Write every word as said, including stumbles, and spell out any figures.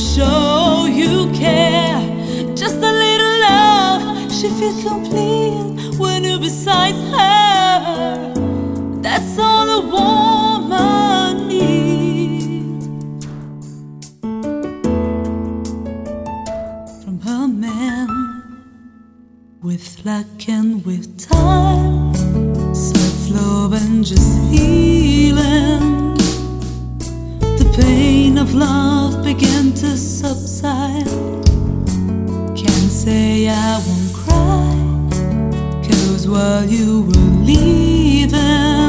show you care. Just a little love, she feels complete when you're beside her. That's all a woman needs from her man. With luck and with time,